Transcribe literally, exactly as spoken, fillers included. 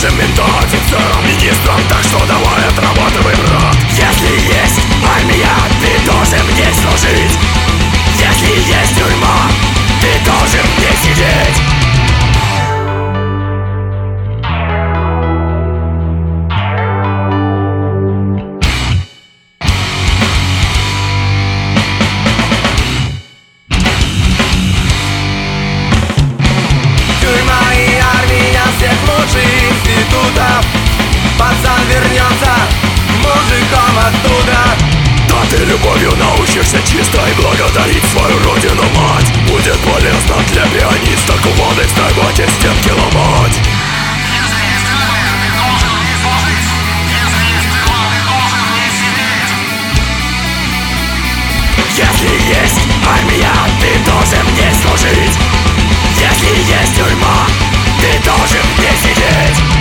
должен ментам, офицерам, министрам. Так что давай отрабатывай, брат. Если есть армия, ты должен в ней служить. Если есть тюрьма, ты должен в ней сидеть. Тюрьма и армия всех лучших институтов. Пацан вернется мужиком оттуда. Да ты любовью научишься чисто и благодарить свою родину, мать. Будет полезно для пианиста кувалдой строгать и стенки ломать. Если есть армия, ты должен в ней служить. Если есть тюрьма, ты должен в ней сидеть.